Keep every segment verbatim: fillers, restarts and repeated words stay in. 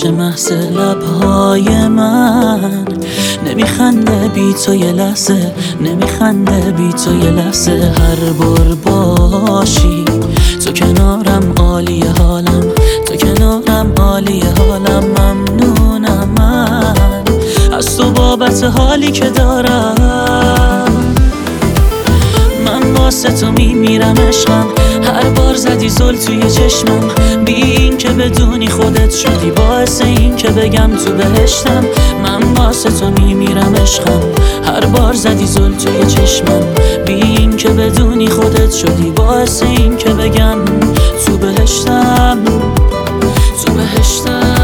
میشه محض لبهای من. نمیخنده بی تو یه لحظه، نمیخنده بی تو یه لحظه. هر بار باشی تو کنارم عالیه حالم، تو کنارم عالیه حالم. ممنونم من از تو بابت حالی که دارم. من واسه تو میمیرم عشقم، هر بار زدی زل توی چشمم. بی این که بدونی خودت شدی باعث این که بگم تو بهشتم. من واسه تو میمیرم عشقم، هر بار زدی زل توی چشمم. بی این که بدونی خودت شدی باعث این که بگم تو بهشتم، تو بهشتم.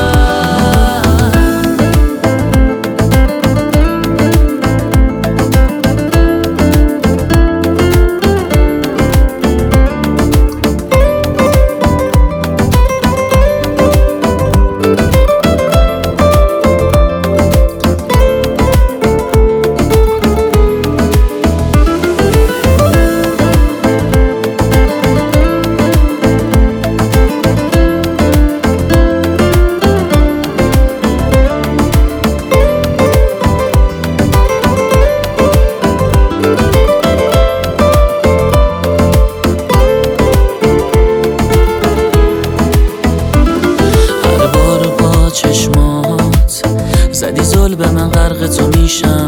چشمات زدی زل به من غرق تو میشم.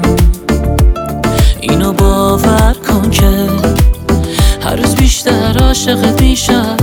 اینو باور کن که هر روز بیشتر عاشقت میشم.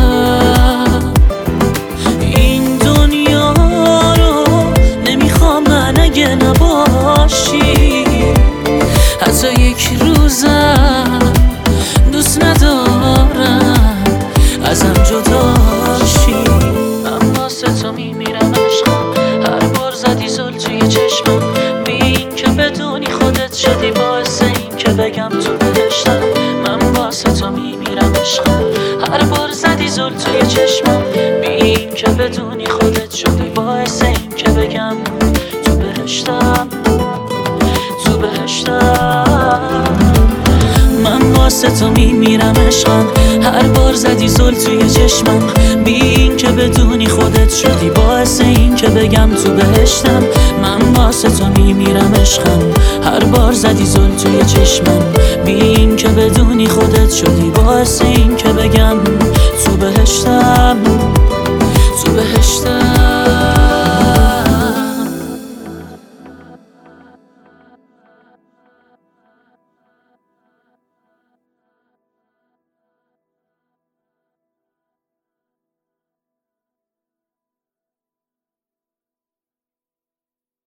این دنیا رو نمیخوام من اگه نباشی، حتی یک روزم دوست ندارم ازم جداشی. من واسه تو میمیرم عشقم، هر بار زدی زل توی چشمم. بی این که بدونی خودت شدی باعث این که بگم تو بهشتم. من واسه تو میمیرم عشقم، هر بار زدی زل توی چشمم. بی این که بدونی خودت شدی باعث این که بگم تو بهشتم، تو بهشتم. من واسه تو میمیرم عشقم، هر بار زدی زل توی چشمم. بی این که بدونی خودت شدی باعث این که بگم تو بهشتم. من واسه تو میمیرم عشقم، هر بار زدی زل توی چشمم. بی این که بدونی خودت شدی باعث این که بگم تو بهشتم.